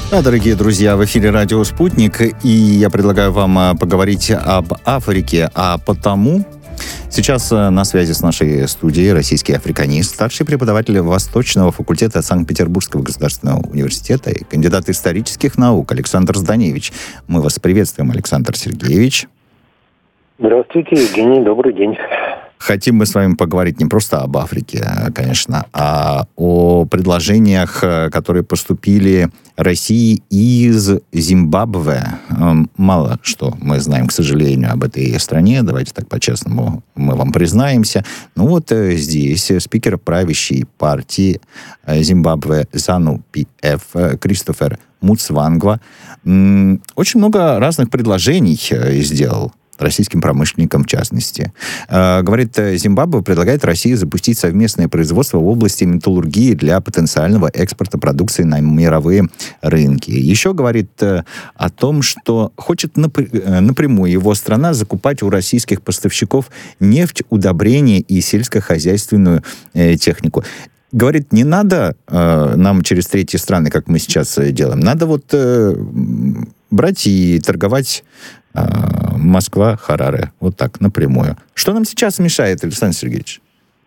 Да, дорогие друзья, в эфире радио «Спутник», и я предлагаю вам поговорить об Африке, а потому сейчас на связи с нашей студией российский африканист, старший преподаватель Восточного факультета Санкт-Петербургского государственного университета и кандидат исторических наук Александр Зданевич. Мы вас приветствуем, Александр Сергеевич. Здравствуйте, Евгений, добрый день. Хотим мы с вами поговорить не просто об Африке, конечно, а о предложениях, которые поступили России из Зимбабве. Мало что мы знаем, к сожалению, об этой стране. Давайте так по-честному мы вам признаемся. Ну вот здесь спикер правящей партии Зимбабве ЗАНУ-ПФ Кристофер Муцвангва очень много разных предложений сделал российским промышленникам в частности. Говорит, Зимбабве предлагает России запустить совместное производство в области металлургии для потенциального экспорта продукции на мировые рынки. Еще говорит о том, что хочет напрямую его страна закупать у российских поставщиков нефть, удобрения и сельскохозяйственную технику. Говорит, не надо нам через третьи страны, как мы сейчас делаем. Надо вот брать и торговать Москва, Хараре. Вот так, напрямую. Что нам сейчас мешает, Александр Сергеевич?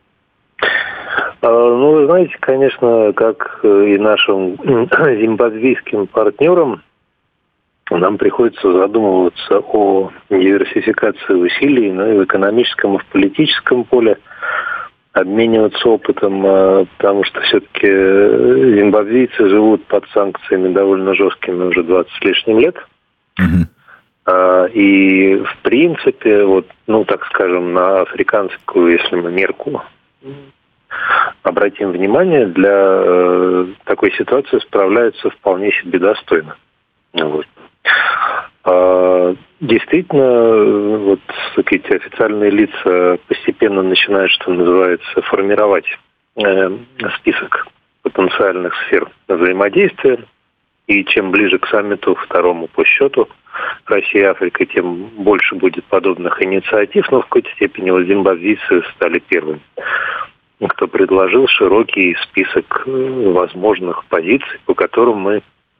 Ну, вы знаете, конечно, как и нашим зимбабвийским партнерам, нам приходится задумываться о диверсификации усилий, но и в экономическом, и в политическом поле, обмениваться опытом, потому что все-таки зимбабвийцы живут под санкциями довольно жесткими уже 20 с лишним лет. Угу. И, в принципе, вот, ну, так скажем, на африканскую, если мы мерку обратим внимание, для такой ситуации справляются вполне себе достойно. Вот. Действительно, вот эти официальные лица постепенно начинают, что называется, формировать список потенциальных сфер взаимодействия. И чем ближе к саммиту, второму по счету, Россия и Африка, тем больше будет подобных инициатив. Но в какой-то степени вот зимбабвийцы стали первыми, кто предложил широкий список возможных позиций, по которым мы,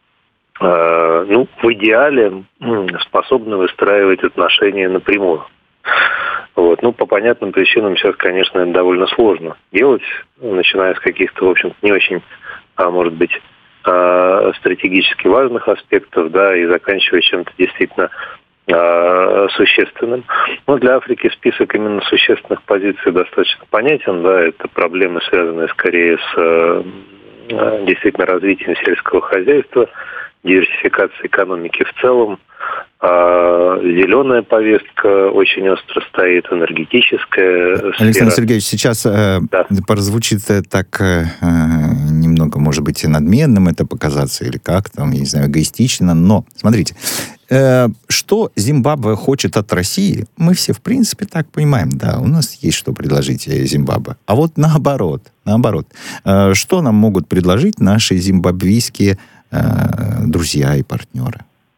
в идеале способны выстраивать отношения напрямую. Вот. Ну, по понятным причинам сейчас, конечно, это довольно сложно делать, начиная с каких-то, в общем-то, не очень, может быть, стратегически важных аспектов, да, и заканчивая чем-то действительно существенным. Но для Африки список именно существенных позиций достаточно понятен, да, это проблемы, связанные скорее с действительно развитием сельского хозяйства, диверсификацией экономики в целом. Зеленая повестка очень остро стоит, энергетическая сфера. Александр Сергеевич, сейчас прозвучит так немного, может быть, надменным это показаться, или как там, я не знаю, эгоистично, но, смотрите, что Зимбабве хочет от России, мы все, в принципе, так понимаем, да, у нас есть что предложить Зимбабве. А вот наоборот, что нам могут предложить наши зимбабвийские друзья и партнеры?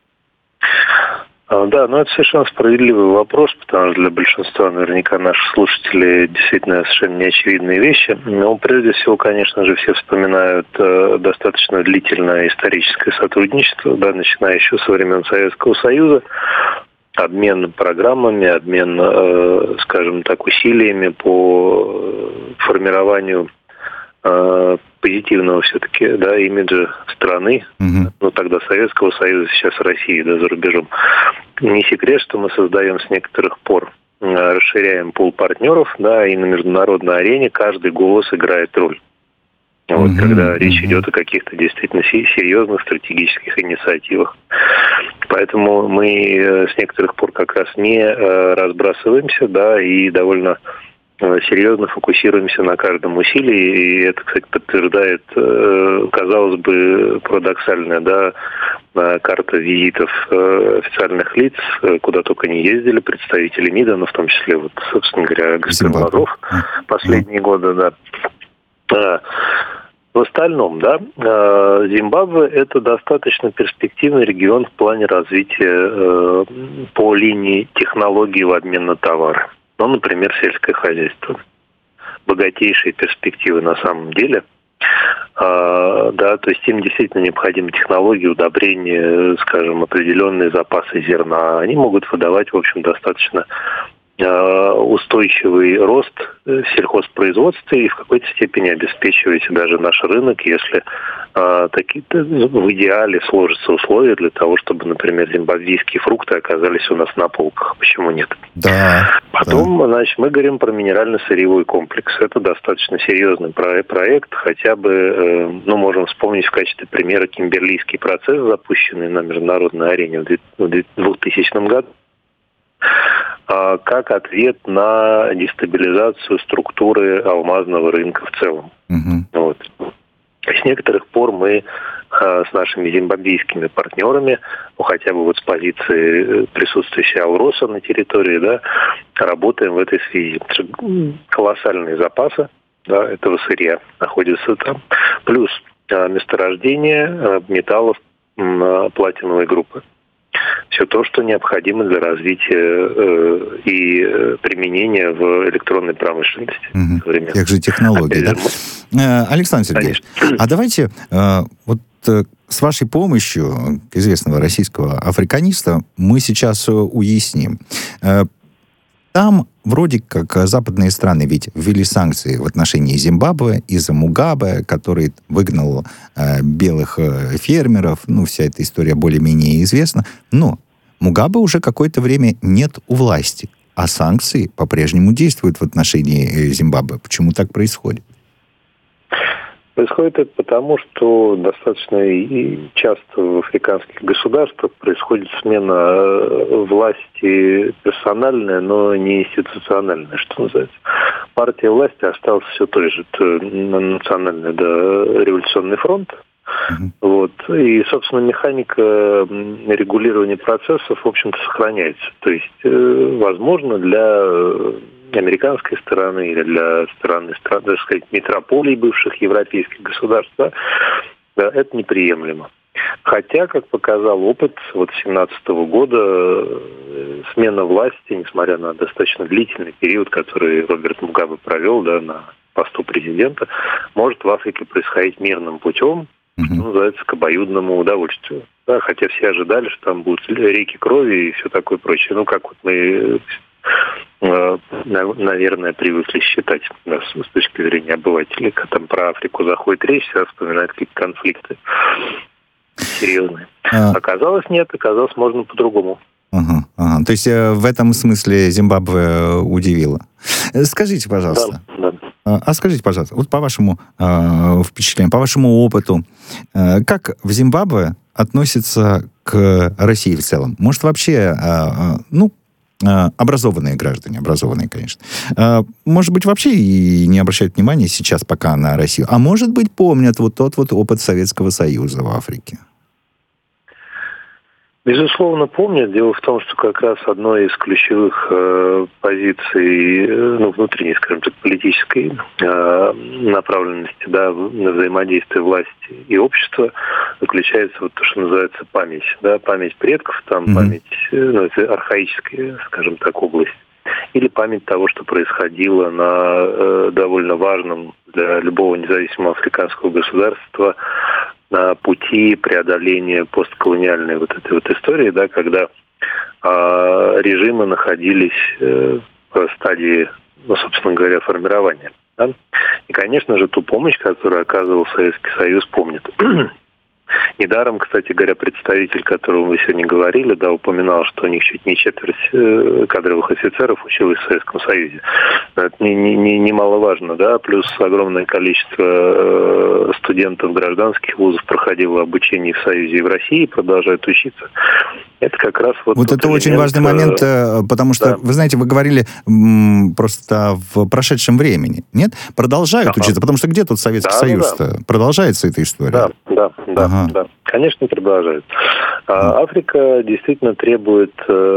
Да, это совершенно справедливый вопрос, потому что для большинства наверняка наших слушателей действительно совершенно неочевидные вещи. Но прежде всего, конечно же, все вспоминают достаточно длительное историческое сотрудничество, да, начиная еще со времен Советского Союза, обмен программами, обмен, скажем так, усилиями по формированию позитивного все-таки, да, имиджа страны, тогда Советского Союза, сейчас России, да, за рубежом. Не секрет, что мы создаем с некоторых пор, расширяем пул партнеров, да, и на международной арене каждый голос играет роль. Вот, когда речь идет о каких-то действительно серьезных стратегических инициативах. Поэтому мы с некоторых пор как раз не разбрасываемся, да, и довольно серьезно фокусируемся на каждом усилии, и это, кстати, подтверждает, казалось бы, парадоксальная, да, карта визитов официальных лиц, куда только не ездили представители МИДа, но в том числе, вот, собственно говоря, господин Лавров последние годы, да. В остальном, да, Зимбабве – это достаточно перспективный регион в плане развития по линии технологий в обмен на товары. Ну, например, сельское хозяйство. Богатейшие перспективы на самом деле. Да, то есть им действительно необходимы технологии, удобрения, скажем, определенные запасы зерна. Они могут выдавать, в общем, достаточно устойчивый рост в сельхозпроизводстве и в какой-то степени обеспечивать даже наш рынок, если в идеале сложатся условия для того, чтобы, например, зимбабвийские фрукты оказались у нас на полках. Почему нет? Да. Потом, значит, мы говорим про минерально-сырьевой комплекс. Это достаточно серьезный проект, хотя бы, можем вспомнить в качестве примера Кимберлийский процесс, запущенный на международной арене в 2000 году, как ответ на дестабилизацию структуры алмазного рынка в целом. Вот. С некоторых пор мы с нашими зимбабвийскими партнерами, хотя бы вот с позиции присутствующей Алроса на территории, да, работаем в этой связи. Колоссальные запасы, да, этого сырья находятся там. Плюс месторождение металлов платиновой группы. Все то, что необходимо для развития и применения в электронной промышленности. Тех же технологий, да? Александр Сергеевич, а давайте с вашей помощью, известного российского африканиста, мы сейчас уясним. Там вроде как западные страны ведь ввели санкции в отношении Зимбабве из-за Мугабе, который выгнал белых фермеров. Вся эта история более-менее известна. Но Мугабе уже какое-то время нет у власти, а санкции по-прежнему действуют в отношении Зимбабве. Почему так происходит? Происходит это потому, что достаточно часто в африканских государствах происходит смена власти персональная, но не институциональная, что называется. Партия власти осталась все той же, это национальный революционный фронт. Вот. И, собственно, механика регулирования процессов, в общем-то, сохраняется. То есть, возможно, для американской стороны или для стороны, так сказать, метрополий бывших европейских государств, да, это неприемлемо. Хотя, как показал опыт 2017 года, смена власти, несмотря на достаточно длительный период, который Роберт Мугабе провел, да, на посту президента, может в Африке происходить мирным путем, что называется, к обоюдному удовольствию. Да, хотя все ожидали, что там будут реки крови и все такое прочее. Как вот мы, наверное, привыкли считать, да, с точки зрения обывателей, когда там про Африку заходит речь, всегда вспоминают какие-то конфликты серьезные. Оказалось, нет, оказалось, можно по-другому. То есть в этом смысле Зимбабве удивило. Скажите, пожалуйста. Да. Скажите, пожалуйста, вот по вашему впечатлению, по вашему опыту, как в Зимбабве относятся к России в целом? Может, вообще, образованные граждане, конечно, может быть, вообще и не обращают внимания сейчас пока на Россию, а может быть, помнят вот тот вот опыт Советского Союза в Африке? Безусловно, помнят. Дело в том, что как раз одной из ключевых позиций, внутренней, скажем так, политической направленности, да, на взаимодействие власти и общества заключается вот то, что называется память. Да, память предков, там память, это архаическая, скажем так, область. Или память того, что происходило на довольно важном для любого независимого африканского государства на пути преодоления постколониальной вот этой вот истории, да, когда режимы находились в стадии, собственно говоря, формирования. Да? И, конечно же, ту помощь, которую оказывал Советский Союз, помнит. Недаром, кстати говоря, представитель, которого вы сегодня говорили, да, упоминал, что у них чуть не четверть кадровых офицеров училась в Советском Союзе. Это немаловажно, да, плюс огромное количество студентов гражданских вузов проходило обучение в Союзе и в России и продолжают учиться. Это как раз вот это элемент, очень важный момент, потому что, да, вы знаете, вы говорили просто в прошедшем времени, нет? Продолжают учиться, потому что где тут Советский Союз-то? Да. Продолжается эта история? Да, конечно, продолжает. Африка действительно требует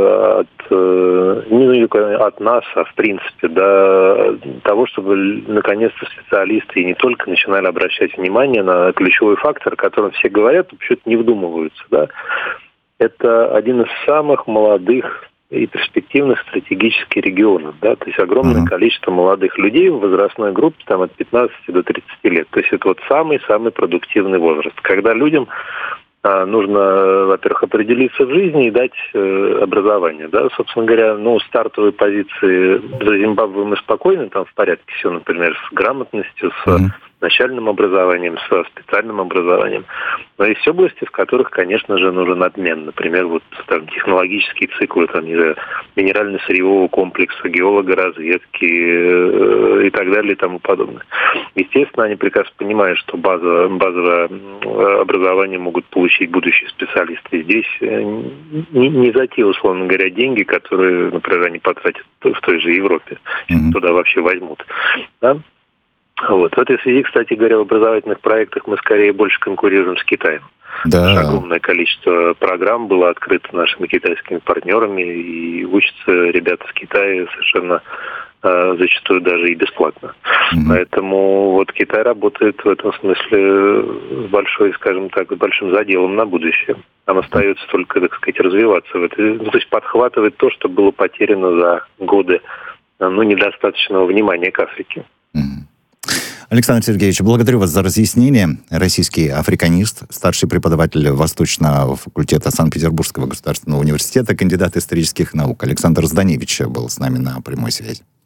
не только от нас, а в принципе, да, того, чтобы наконец-то специалисты и не только начинали обращать внимание на ключевой фактор, о котором все говорят, но почему-то не вдумываются. Да? Это один из самых молодых и перспективных стратегических регионов. Да? То есть огромное количество молодых людей в возрастной группе там, от 15 до 30 лет. То есть это вот самый-самый продуктивный возраст. Когда людям нужно, во-первых, определиться в жизни и дать образование. Да? Собственно говоря, стартовые позиции за Зимбабве мы спокойны, там в порядке все, например, с грамотностью, с начальным образованием, со специальным образованием. Но есть области, в которых, конечно же, нужен обмен. Например, вот там технологические циклы, там, не знаю, минерально-сырьевого комплекса, геологоразведки и так далее и тому подобное. Естественно, они прекрасно понимают, что базовое образование могут получить будущие специалисты. Здесь не за те, условно говоря, деньги, которые, например, они потратят в той же Европе, туда вообще возьмут. Да? Вот. В этой связи, кстати говоря, в образовательных проектах мы скорее больше конкурируем с Китаем. Да. Огромное количество программ было открыто нашими китайскими партнерами, и учатся ребята с Китая совершенно зачастую даже и бесплатно. Поэтому вот Китай работает в этом смысле с большой, скажем так, с большим заделом на будущее. Нам остается только, так сказать, развиваться в этой, то есть подхватывать то, что было потеряно за годы недостаточного внимания к Африке. Александр Сергеевич, благодарю вас за разъяснение. Российский африканист, старший преподаватель Восточного факультета Санкт-Петербургского государственного университета, кандидат исторических наук Александр Зданевич был с нами на прямой связи.